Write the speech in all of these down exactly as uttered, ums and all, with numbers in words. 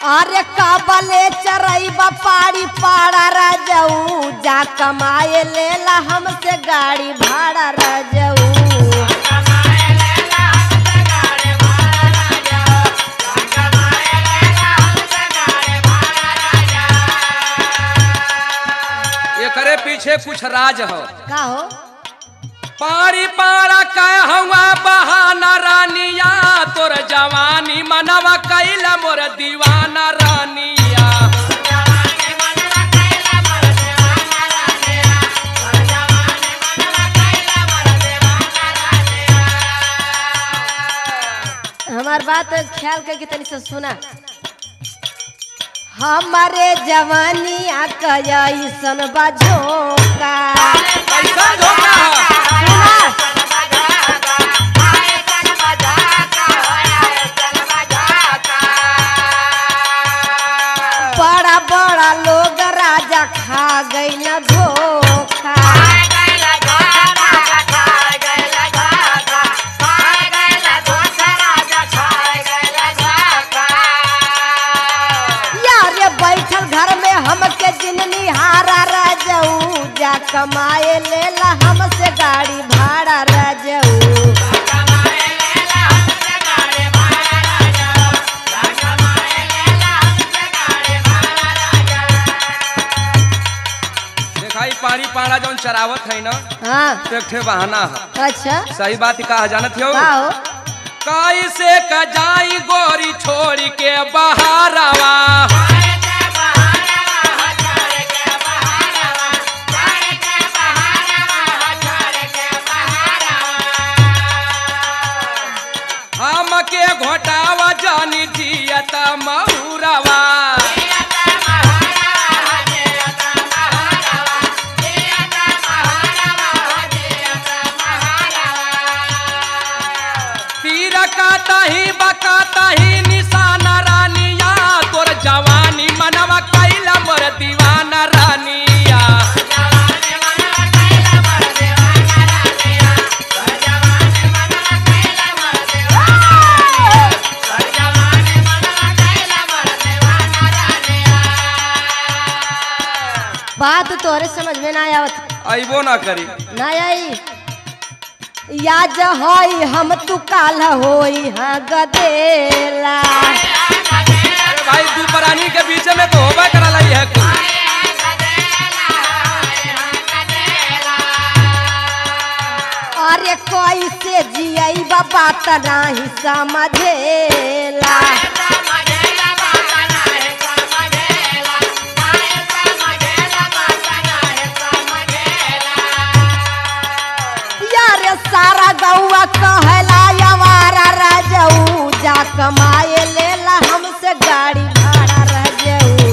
अरे काबले चरैबा पाड़ी पाड़ा राजऊ जा कमाए लेला हमसे गाड़ी भाड़ा राजऊ एकरे पीछे कुछ राज हो का हो पारी पारा कह हुआ बहाना रानिया तोर जवानी मनवा कैला मोर दीवाना रानिया हमार बात ख्याल करके तनी से सुना हमारे जवानी आकयसन बझोका कैसा धोखा बड़ा बड़ा लोग राजा खा गई न धोखा यार बैठल घर में हमके जिननी हारा राजऊ जा कमाए लेला हमसे गाड़ी भाड़ा राजऊ पानी पाड़ा जौन चरावत है ना हाँ एक ठे बहाना है अच्छा सही बात कहा जानत हो का हो कैसे कजाई गोरी छोड़ी के बहारवा हम के घोटावा जानी जियत महुरवा ही बकाता ही निशाना रानिया तोर जवानी मनवा कैला मोर दीवाना रानिया बात तोरे समझ में ना आवत आइबो ना करी ना आई याज होई हम तू काल होई हाँ गदेला अरे भाई दू प्राणी के बीच में तो होबे करला है अरे कैसे जियई बात नहीं समझेला सारा गौआ कहला यवारा राजऊ जा कमाए लेला हमसे गाड़ी भाड़ा राजऊ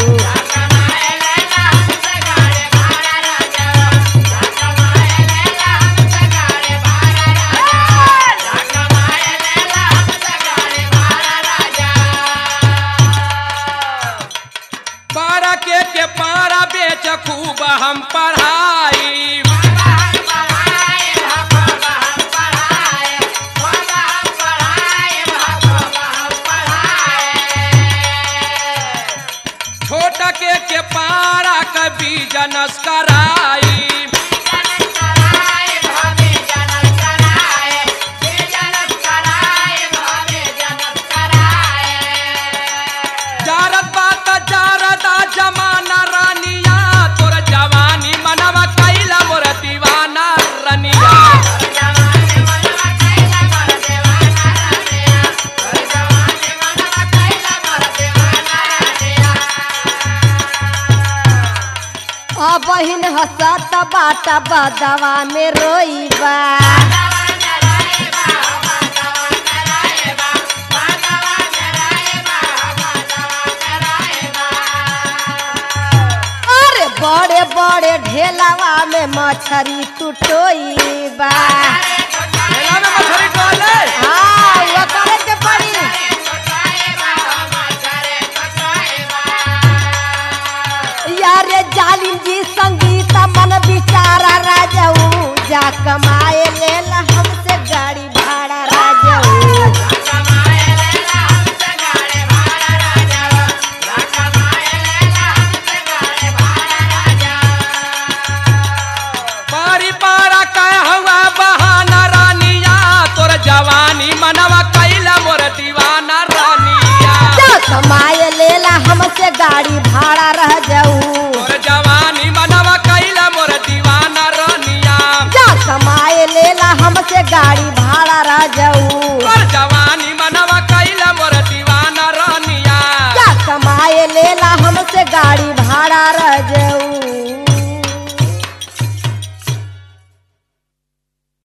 पारा के के पारा बेच खूब हम पढ़ाई के के पारा कभी जनस कराई जारत बात जारदा जमाना रानिया तोर जवानी मनवा कैला मोर दीवाना रानिया बहिन हसत बाटा बदवा में रोईबा अरे बड़े बड़े ढेलावा में मछरी टूटोईबा ढेला में मछरी टोले हाँ वो करे के पड़ी यारे जालिम जी संगीत मन बिचारा राजऊ जा कमाए लेला